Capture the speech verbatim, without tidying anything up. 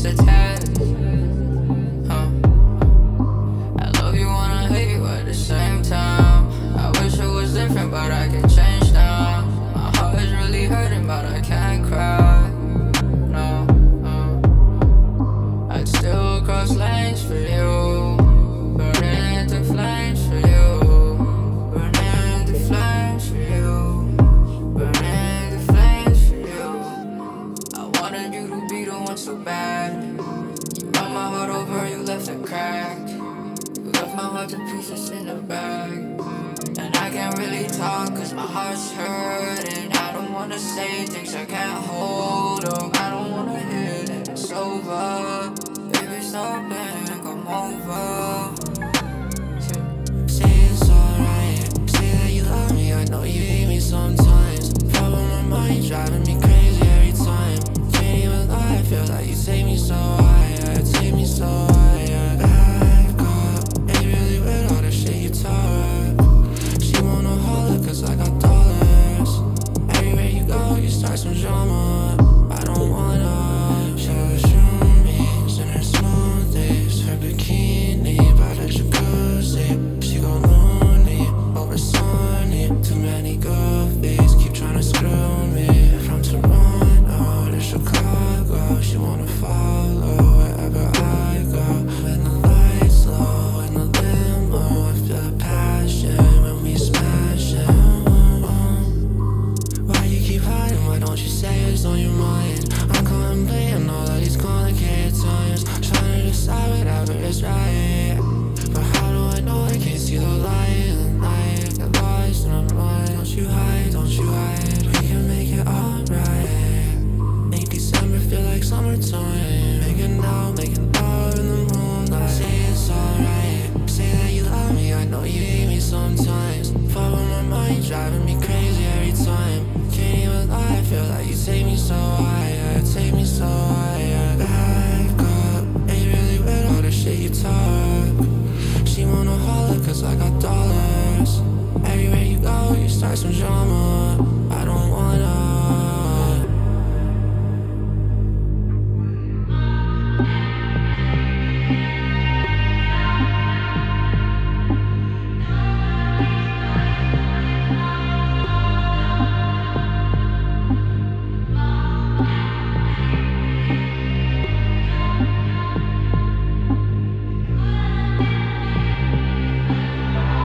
just a test. Huh. I love you when I hate you at the same time. I wish it was different, but I can change now. My heart is really hurting, but I can't cry. No, no. I'd still cross lanes for you, burning into flames for you, burning into flames for you, burning into flames for you. I wanted you to be the one so bad. You run my heart over, you left a crack. You left my heart to pieces in a bag. And I can't really talk cause my heart's hurting. I don't wanna say things I can't hold up. I don't wanna hear that it's over. Baby, stop playing, come over. Say it's alright, say that you love me, I know you hate me sometimes. Problem on my mind, driving me crazy every time. Can't even lie, I feel like you take me so hard.